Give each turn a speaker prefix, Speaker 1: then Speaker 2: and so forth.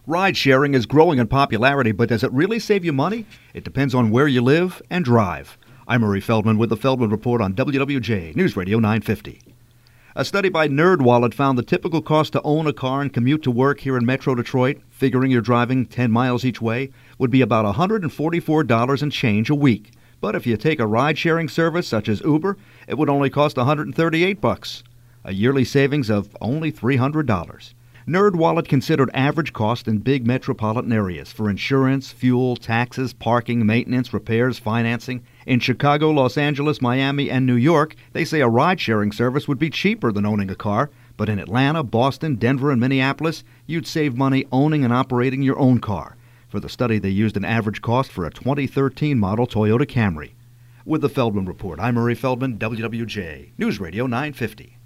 Speaker 1: Ride-sharing is growing in popularity, but does it really save you money? It depends on where you live and drive. I'm Murray Feldman with the Feldman Report on WWJ News Radio 950. A study by NerdWallet found the typical cost to own a car and commute to work here in Metro Detroit, figuring you're driving 10 miles each way, would be about $144 and change a week. But if you take a ride-sharing service such as Uber, it would only cost $138, a yearly savings of only $300. NerdWallet considered average cost in big metropolitan areas for insurance, fuel, taxes, parking, maintenance, repairs, financing. In Chicago, Los Angeles, Miami, and New York, they say a ride-sharing service would be cheaper than owning a car. But in Atlanta, Boston, Denver, and Minneapolis, you'd save money owning and operating your own car. For the study, they used an average cost for a 2013 model Toyota Camry. With the Feldman Report, I'm Murray Feldman, WWJ News Radio 950.